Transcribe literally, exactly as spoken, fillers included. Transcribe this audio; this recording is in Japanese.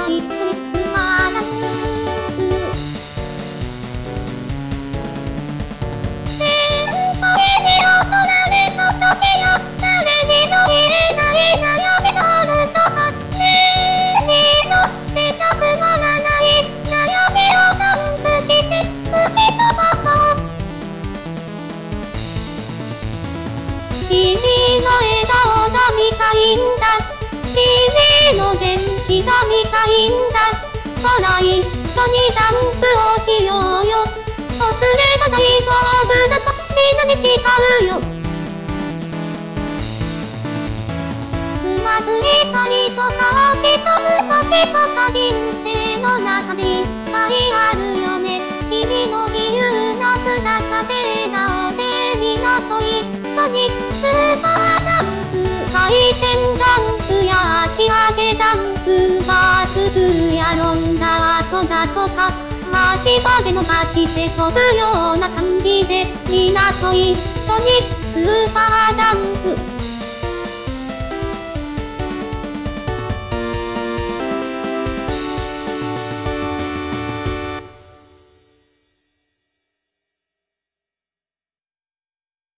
一緒にスーパーダンス。先輩に大人で届けよ。誰にも言えない悩みがあるとか。ねえに乗ってちゃつまらない悩みをダンプして吹き飛ばそう。君の笑顔が見たいんだ。君の元気が見たいんだ。ほら一緒にダンプをしようよ。忘れば大丈夫だとみんなに誓うよ。つまずいたりとか落ち飛ぶ時とか人生の中でいっぱいあるよね。君の自由な姿で笑顔でみんなと一緒にスーパーダンプ。回転ジャンプや足上げジャンプ、バーススやロンダートだとか、足場で伸ばして飛ぶような感じでみんなと一緒にスーパーダンプ。